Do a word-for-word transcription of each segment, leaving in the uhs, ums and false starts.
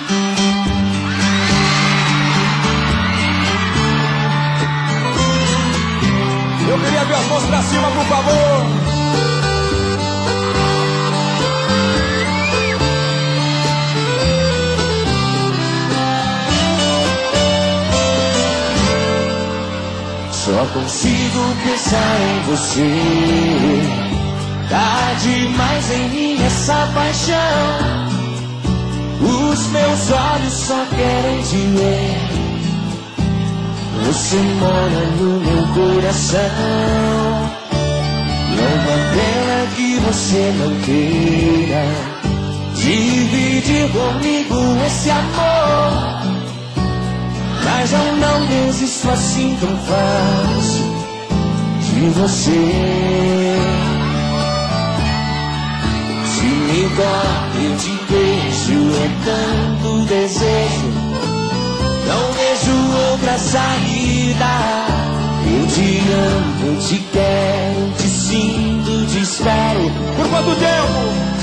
Eu queria ver as mãos pra cima, por favor. Só consigo pensar em você. Tá demais em mim essa paixão. Os meus olhos só querem te ver. Você mora no meu coração. Não é pena que você não queira dividir comigo esse amor. Mas eu não desisto assim tão fácil de você. Se me toca, eu te vejo, é tanto desejo. Não vejo outra saída. Eu te amo, eu te quero, te sinto, te espero. Por quanto tempo?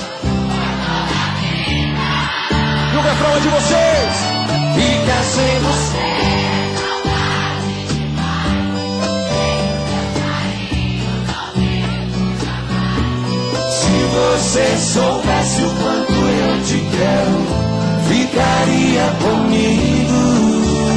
E o refrão é de vocês. Fica sem você. Se você soubesse o quanto eu te quero, ficaria comigo.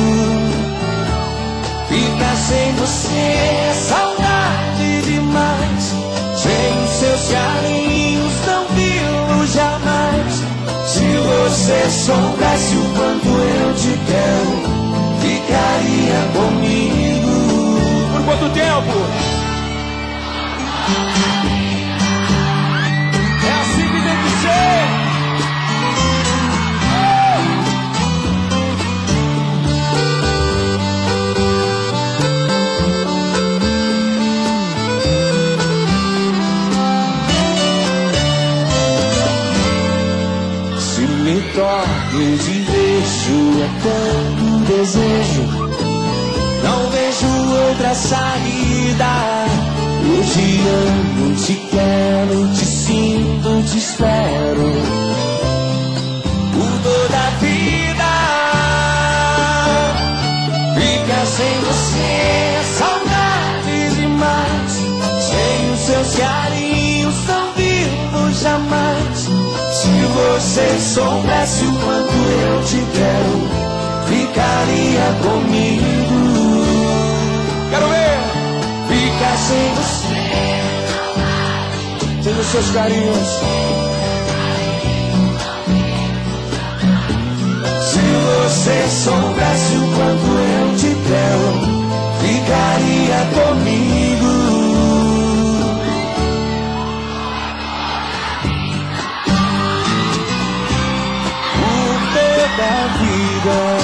Fica sem você, saudade demais. Sem os seus carinhos não vivo jamais. Se você soubesse o quanto eu te quero, ficaria comigo. Por quanto tempo? É assim que tem que ser. Me toca, eu te vejo, é tanto desejo. Não vejo outra saída. Eu te amo, te quero, te sinto, te espero por toda a vida. Fica sem você, saudade demais. Sem os seus carinhos não vivo jamais. Se você soubesse o quanto eu te quero, ficaria comigo. Quero ver. Fica sem você, sem os seus carinhos. Se você soubesse o quanto eu te quero, ficaria comigo. Da vida.